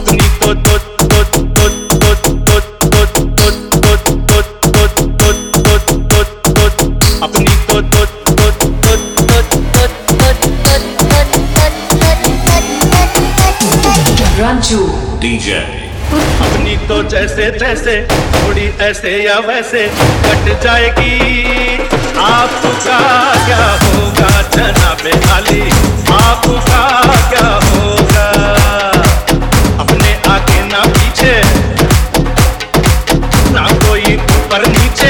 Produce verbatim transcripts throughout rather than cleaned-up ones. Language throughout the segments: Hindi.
अपनी तो तो तो तो तो तो तो तो तो तो तो तो तो अपनी तो तो तो तो Ranju D J अपनी तो जैसे तैसे थोड़ी ऐसे या वैसे कट जाएगी। आपका क्या होगा जनाबे आली, आपका क्या होगा? अपने आगे ना पीछे ना कोई ऊपर नीचे,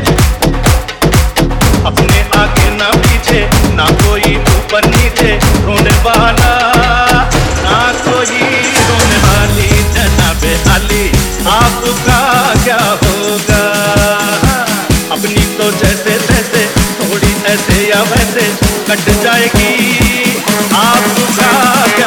अपने आगे ना पीछे ना कोई ऊपर नीचे, रोने वाला ना कोई रोने वाली जनाबे आली, आपका क्या होगा? अपनी तो जैसे तैसे थोड़ी ऐसे या वैसे कट जाएगी। आपका क्या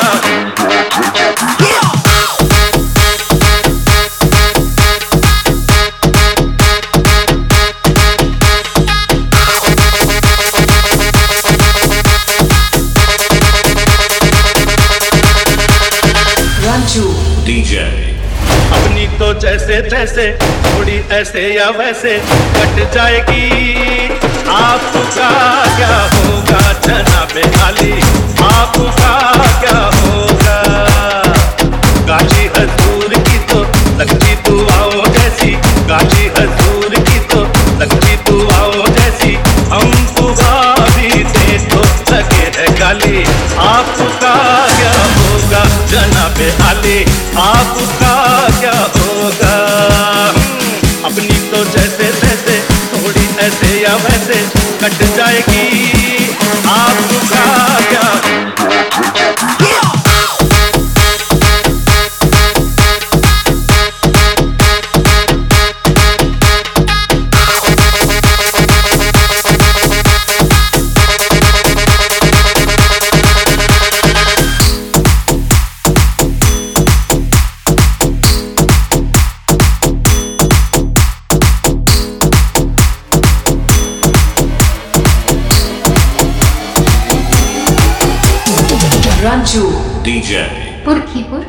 Ranju D J अपनी तो जैसे तैसे थोड़ी ऐसे या वैसे कट जाएगी। आपका क्या होगा जनाबे आली, आपका क्या होगा? गाजी हजूर की तो लगती दुआओं जैसी, गाजी हजूर की तो लगती दुआओं जैसी, हमको भी दे तो लगे है गाली। आपका क्या होगा जनाबे आली, आपका क्या होगा? अपनी तो जैसे तैसे थोड़ी ऐसे या वैसे कट जाएगी। आपका क्या Ranju D J Purkipur